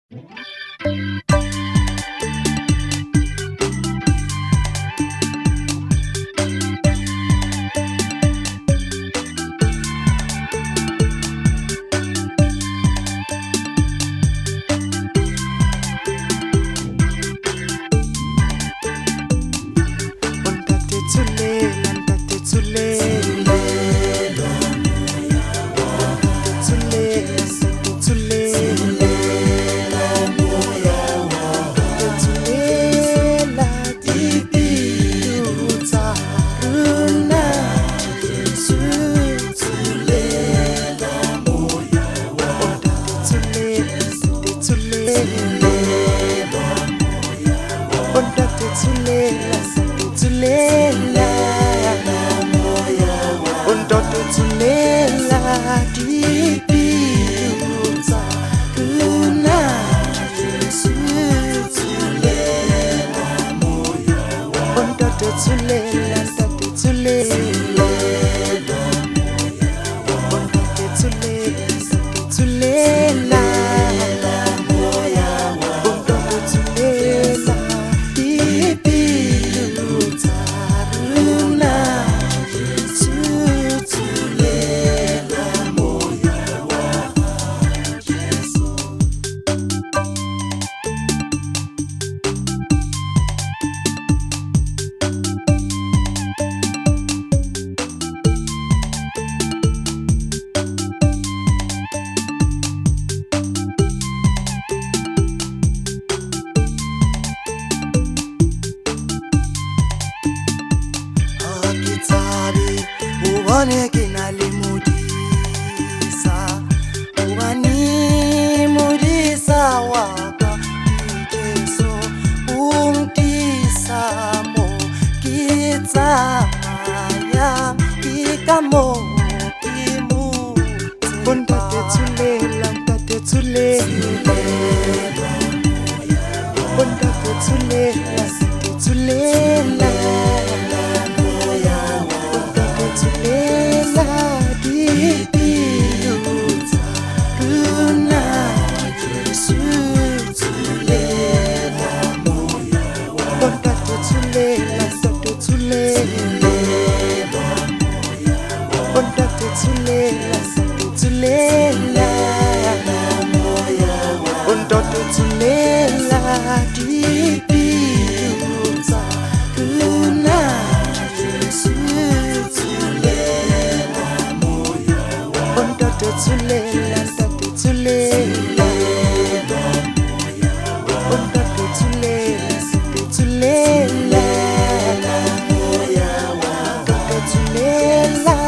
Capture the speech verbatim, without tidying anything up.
Ubone kinalimudisa, ubani mudisa waka Jesu umtisa mo kitsa maya kikamo kimu Bondate tulela, bondate tulela, bondate tulela, tulela. Tulela dipiluta Kuna Yesu tulela moya Bondate tulela, bondate tulela Bondate tulela, bondate tulela Bondate tulela dipiluta Kuna Yesu Tulela, tate tulela, ondate tulela, tate tulela, ondate tulela.